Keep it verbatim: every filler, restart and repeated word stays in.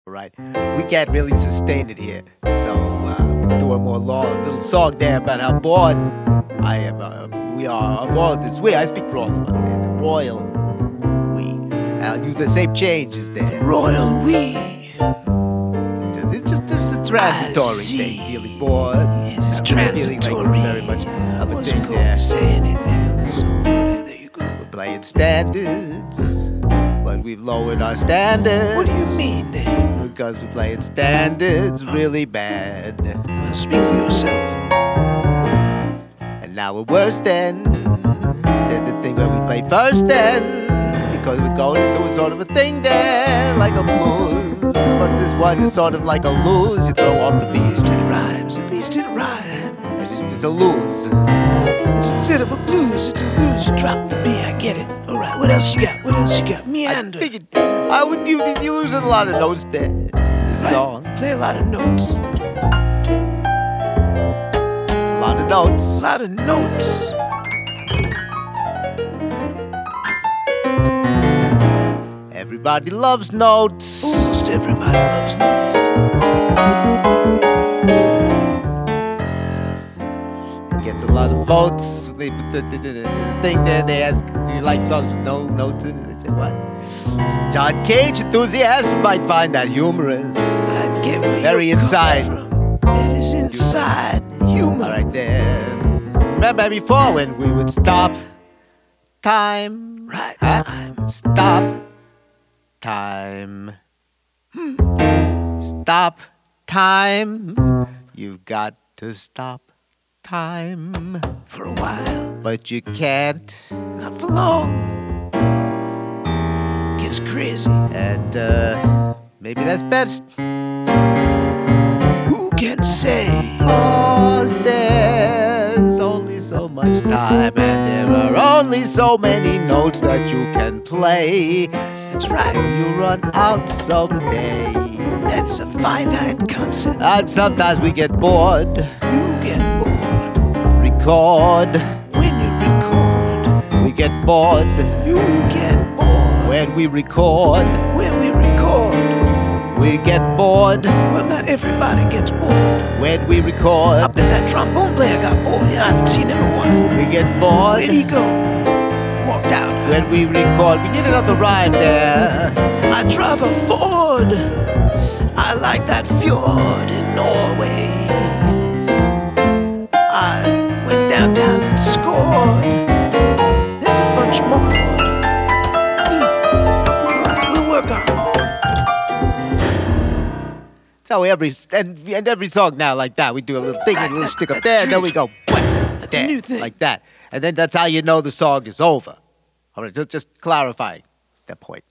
Right, we can't really sustain it here, so uh, we're doing more long, a little song there about how bored I am. Uh, we are of all this. We, I speak for all of us. There, the royal we. I'll use the same changes there. Royal we. It's just, it's just it's a transitory thing. Feeling bored. It is transitory. Like very much I of a wasn't thing going there. to say anything on this song. There, there you go. We're playing standards, but we've lowered our standards. What do you mean then? Because we're playing standards really bad. Well, speak for yourself. And now we're worse than, than the thing that we play first then. Because we're going to do sort of a thing then, like a blues. But this one is sort of like a lose. You throw off the At beat. least it rhymes. At least it rhymes. It's, it's a lose. It's instead of a blues, it's a lose. You drop the B. I get it. All right. What else you got? What else you got? I Meander. figured I would you be losing a lot of notes there. This Right. song. Play a lot of notes. A lot of notes. A lot of notes. Everybody loves notes. Almost everybody loves notes. It gets a lot of votes. They put the, the, the, the thing there. They ask, do you like songs with no notes in it? They say, what? John Cage enthusiasts might find that humorous. I get where Very you're inside. coming from. It is inside humor. Right there. Remember before when we would stop time? Right Huh? time. Stop time. Stop time. You've got to stop time. For a while. But you can't. Not for long. Gets crazy. And uh, maybe that's best. Who can say? Cause there's only so much time, and there are only so many notes that you can play. That's right. You run out someday. That is a finite concept. And sometimes we get bored. You get bored. Record. When you record. We get bored. You get bored. When we record. When we record. We get bored. Well, not everybody gets bored. When we record. I bet that trombone player got bored. Yeah, I haven't seen him in a while. We get bored. Where'd he go? Walked out. When we record. We need another rhyme there. I drive a Ford. I like that fjord in Norway. I went downtown and scored. There's a bunch more. Hmm. All right, we'll work on it. That's how every and, and every song now like that. We do a little thing, Right, a little that- stick up that's there, and then we strange. go bam, That's a there, new thing. like that. And then that's how you know the song is over. All right, just, just clarifying that point.